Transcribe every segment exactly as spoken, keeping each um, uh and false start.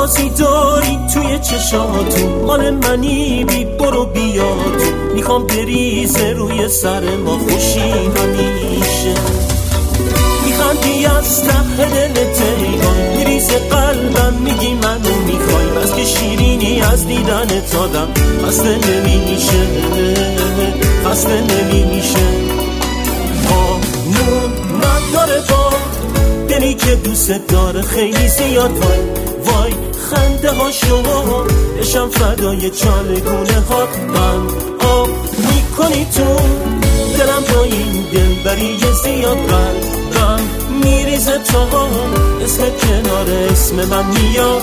بازی داری توی چشاتون، مال منی بی برو بیاتون، میخوام بریزه روی سر ما خوشی همیشه. میخندی از ته دلت ایگان، میریزه قلبم میگی منو میخوای، بس که شیرینی از دیدنت آدم خسته نمیشه، خسته نمیشه. قانون نداره با دلی که دوست داره خیلی زیاد، وای وای خنده ها شما بشم فدای چالگونه هات. من آب میکنی تو دلم با این دل بری زیاد، قلبم میریزه تا اسم کنار اسم من میاد.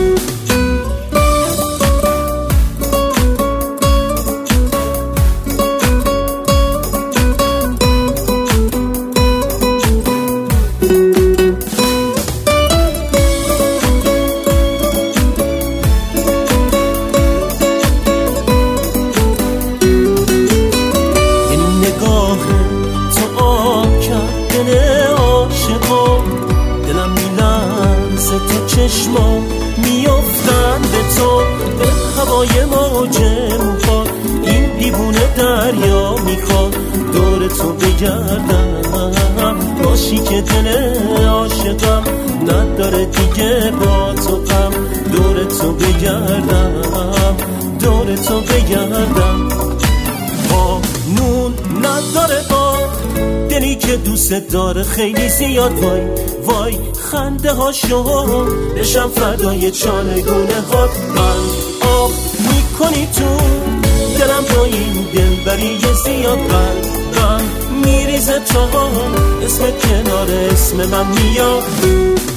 چشما میافتن به تو، به هوای موج موها این دیوونه دریا میخواد دور تو بگردم، باشی که دل عاشقم نداره دیگه با تو غم، دور تو بگردم، دور تو بگردم. قانون نداره با دلی که دوست داره خیلی زیاد، وای وای خنده ها شما بشم فدای چالگونه هات. من آب میکنی تو دلم با این دل بری زیاد، قلبم میریزه تا اسم کنار اسم من میاد.